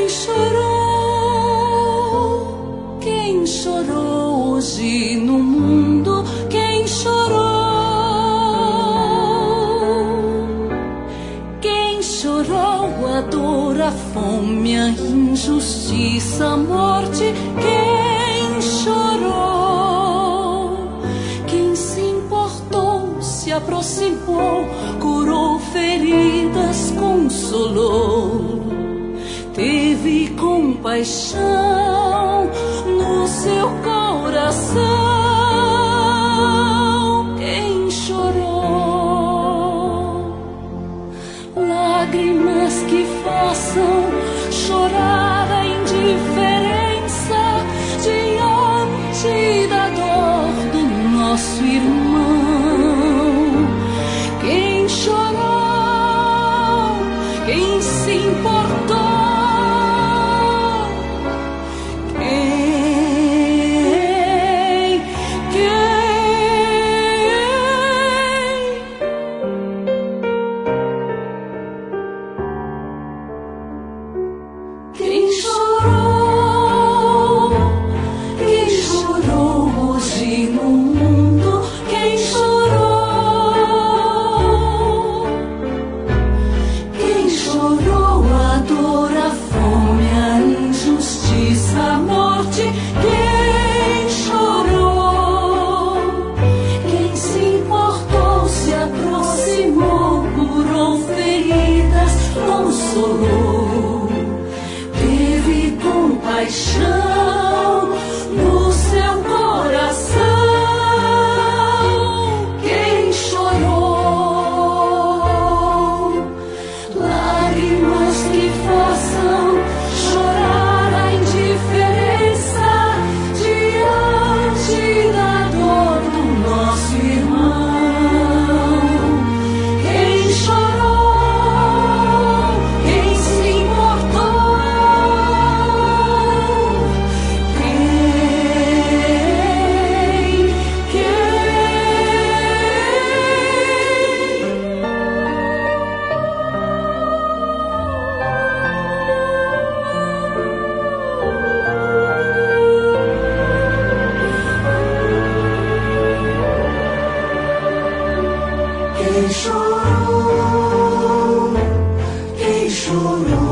Quem chorou hoje no mundo? Quem chorou? Quem chorou a dor, a fome, a injustiça, a morte? Quem chorou? Quem se importou, se aproximou, curou feridas, consolou, teve compaixão no seu coração. Quem chorou? Lágrimas que façam chorar a indiferença diante da dor do nosso irmão. Quem chorou? Quem se importou? Quem chorou? Quem chorou hoje no mundo? Quem chorou? Quem chorou a dor, a fome, a injustiça, a morte? Quem chorou? Quem se importou, se aproximou, curou feridas, consolou, teve compaixão no seu coração. Quem chorou? Lágrimas que façam chorar a indiferença diante da dor do nosso irmão. Quem chorou? Quem se importou? Quem chorou? Quem chorou?